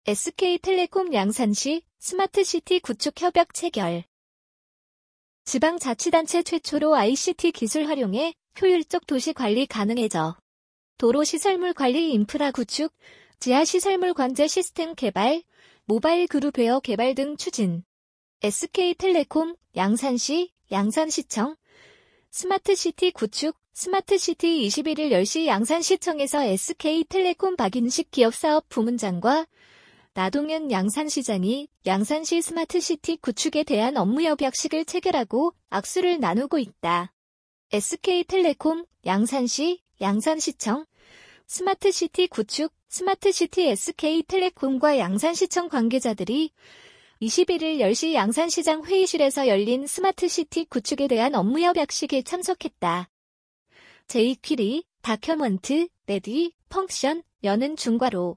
SK텔레콤 양산시 스마트시티 구축 협약 체결. 지방자치단체 최초로 ICT 기술 활용해 효율적 도시 관리 가능해져. 도로시설물 관리 인프라 구축, 지하시설물 관제 시스템 개발, 모바일 그룹웨어 개발 등 추진. SK텔레콤 양산시, 양산시청 스마트시티 구축, 스마트시티 21일 10시 양산시청에서 SK텔레콤 박인식 기업사업 부문장과 나동현 양산시장이 양산시 스마트시티 구축에 대한 업무 협약식을 체결하고 악수를 나누고 있다. SK텔레콤, 양산시, 양산시청, 스마트시티 구축, 스마트시티 SK텔레콤과 양산시청 관계자들이 21일 10시 양산시장 회의실에서 열린 스마트시티 구축에 대한 업무 협약식에 참석했다. jQuery, 다큐먼트, 레디, 펑션, 여는 중괄호.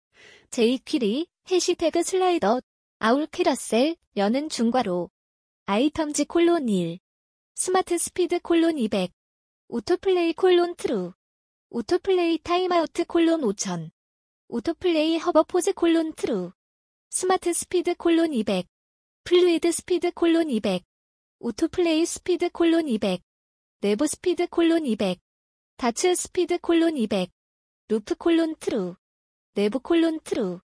jQuery, 해시태그 슬라이더, 아울 캐러셀, 여는 중괄호. 아이템즈 콜론 1. 스마트 스피드 콜론 200. 오토플레이 콜론 트루. 오토플레이 타임아우트 콜론 5000. 오토플레이 허버포즈 콜론 트루. 스마트 스피드 콜론 200. 플루이드 스피드 콜론 200. 오토플레이 스피드 콜론 200. 내부 스피드 콜론 200. 다츠 스피드 콜론 200. 루프 콜론 트루. 내부 콜론 트루.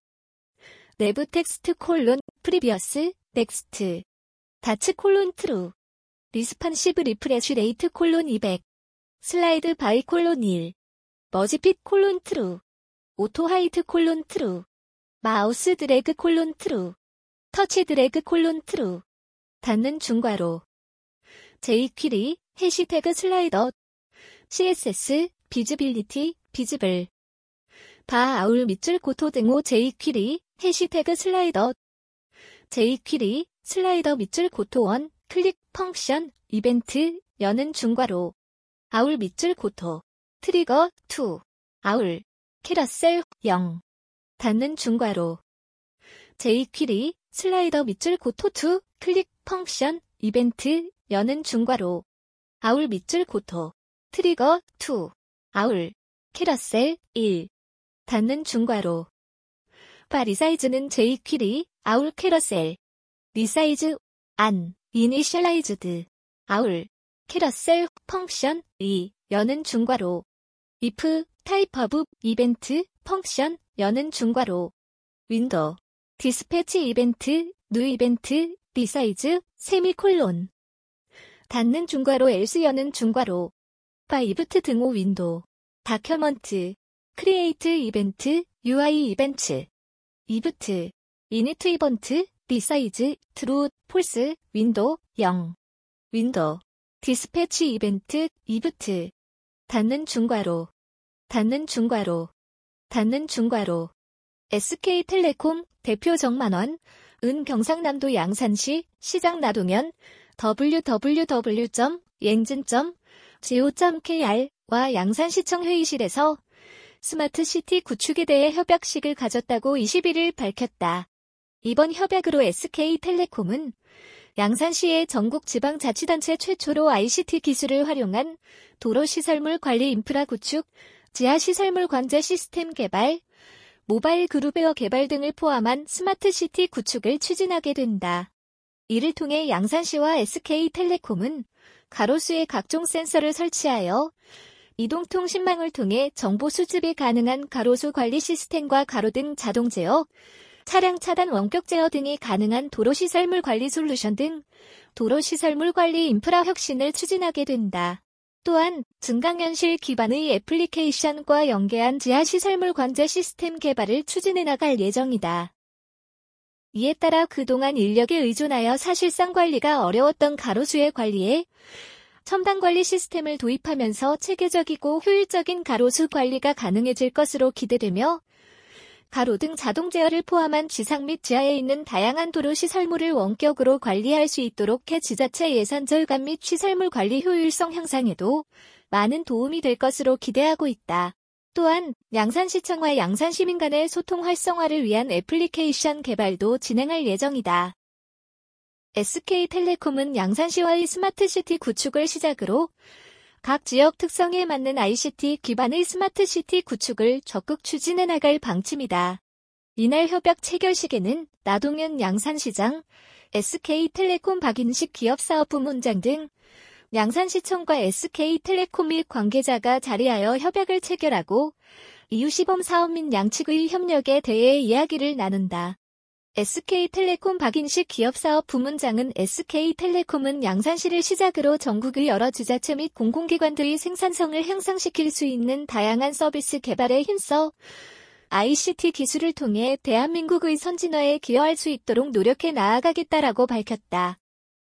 내부 텍스트 콜론 프리비어스 넥스트. 다츠 콜론 트루. 리스판시브 리프레쉬 레이트 콜론 200. 슬라이드 바이 콜론 1. 머지핏 콜론 트루. 오토 하이트 콜론 트루. 마우스 드래그 콜론 트루. 터치 드래그 콜론 트루. 닫는 중괄호. jQuery, 해시태그 슬라이더. CSS, 비즈빌리티, 비즈블. 바 아울 밑줄 고토 등호 jQuery, 해시태그 슬라이더. jQuery, 슬라이더 밑줄 고토 1, 클릭, 펑션, 이벤트, 여는 중괄호. 아울 밑줄 고토. 트리거, 2. 아울. 캐러셀, 0. 닫는 중괄호. jQuery, 슬라이더 밑줄 고토 2, 클릭, 펑션, 이벤트, 여는 중괄호. 아울 밑줄 고토. 트리거, 2. 아울. 캐러셀, 1. 닫는 중괄호. 바 리사이즈는 jQuery, 아울 캐러셀. 리사이즈, 안, 이니셜라이즈드. 아울. 캐러셀, 펑션, 2. 여는 중괄호. if, 타입 오브, 이벤트, 펑션, 여는 중괄호. 윈도우. 디스패치 이벤트, 뉴 이벤트, 리사이즈, 세미콜론. 닫는 중괄호 else 여는 중괄호. 바 이브트 등호 윈도우. 다큐먼트. 크리에이트 이벤트, UI 이벤트. 이브트. 이니트 이벤트, 리사이즈, 트루, 폴스, 윈도우, 0. 윈도우. 디스패치 이벤트, 이브트. 닫는 중괄호. 닫는 중괄호. 닫는 중괄호. SK텔레콤, 대표 정만원, 은 경상남도 양산시, 시장 나동현, www.engine.go.kr 와 양산시청 회의실에서 스마트시티 구축에 대해 협약식을 가졌다고 21일 밝혔다. 이번 협약으로 SK텔레콤은 양산시의 전국 지방자치단체 최초로 ICT 기술을 활용한 도로시설물 관리 인프라 구축, 지하시설물 관제 시스템 개발, 모바일 그룹웨어 개발 등을 포함한 스마트시티 구축을 추진하게 된다. 이를 통해 양산시와 SK텔레콤은 가로수에 각종 센서를 설치하여 이동통신망을 통해 정보 수집이 가능한 가로수 관리 시스템과 가로등 자동 제어, 차량 차단 원격 제어 등이 가능한 도로시설물 관리 솔루션 등 도로시설물 관리 인프라 혁신을 추진하게 된다. 또한 증강현실 기반의 애플리케이션과 연계한 지하시설물 관제 시스템 개발을 추진해 나갈 예정이다. 이에 따라 그동안 인력에 의존하여 사실상 관리가 어려웠던 가로수의 관리에 첨단 관리 시스템을 도입하면서 체계적이고 효율적인 가로수 관리가 가능해질 것으로 기대되며 가로등 자동 제어를 포함한 지상 및 지하에 있는 다양한 도로 시설물을 원격으로 관리할 수 있도록 해 지자체 예산 절감 및 시설물 관리 효율성 향상에도 많은 도움이 될 것으로 기대하고 있다. 또한 양산시청과 양산시민 간의 소통 활성화를 위한 애플리케이션 개발도 진행할 예정이다. SK텔레콤은 양산시와의 스마트시티 구축을 시작으로 각 지역 특성에 맞는 ICT 기반의 스마트시티 구축을 적극 추진해 나갈 방침이다. 이날 협약 체결식에는 나동현 양산시장, SK텔레콤 박인식 기업사업부문장 등 양산시청과 SK텔레콤 및 관계자가 자리하여 협약을 체결하고 이후 시범사업 및 양측의 협력에 대해 이야기를 나눈다. SK텔레콤 박인식 기업사업 부문장은 SK텔레콤은 양산시를 시작으로 전국의 여러 지자체 및 공공기관들의 생산성을 향상시킬 수 있는 다양한 서비스 개발에 힘써 ICT 기술을 통해 대한민국의 선진화에 기여할 수 있도록 노력해 나아가겠다라고 밝혔다.